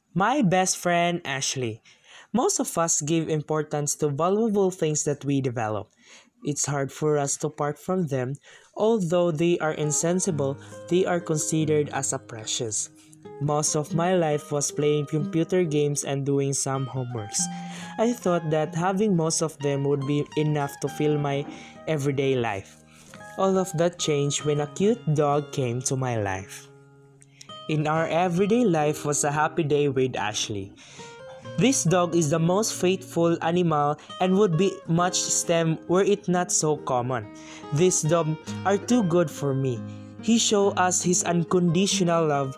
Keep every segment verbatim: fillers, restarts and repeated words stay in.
My best friend, Ashley. Most of us give importance to valuable things that we develop. It's hard for us to part from them. Although they are insensible, they are considered as a precious. Most of my life was playing computer games and doing some homeworks. I thought that having most of them would be enough to fill my everyday life. All of that changed when a cute dog came to my life. In our everyday life was a happy day with Ashley. This dog is the most faithful animal and would be much stem were it not so common. These dogs are too good for me. He showed us his unconditional love.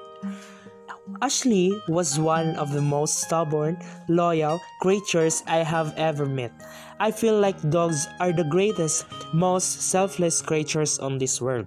Ashley was one of the most stubborn, loyal creatures I have ever met. I feel like dogs are the greatest, most selfless creatures on this world.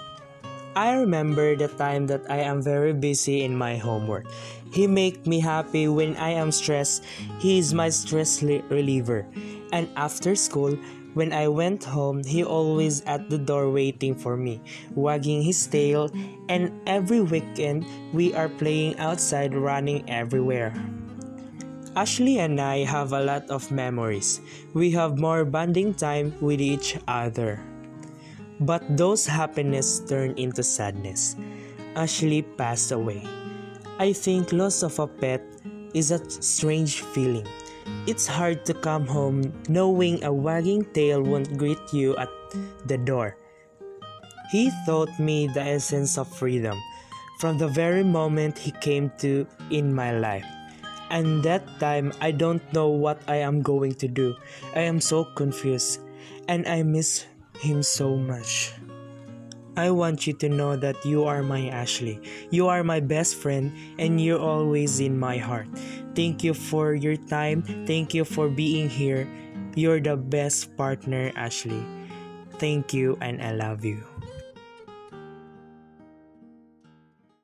I remember the time that I am very busy in my homework. He make me happy when I am stressed. He is my stress li- reliever. And after school, when I went home, he always at the door waiting for me, wagging his tail, and every weekend we are playing outside running everywhere. Ashley and I have a lot of memories. We have more bonding time with each other. But those happiness turned into sadness. Ashley passed away. I think loss of a pet is a strange feeling. It's hard to come home knowing a wagging tail won't greet you at the door. He taught me the essence of freedom from the very moment he came to in my life. And that time I don't know what I am going to do. I am so confused and I miss him so much. I want you to know that you are my Ashley. You are my best friend and you're always in my heart. Thank you for your time. Thank you for being here. You're the best partner, Ashley. Thank you and I love you.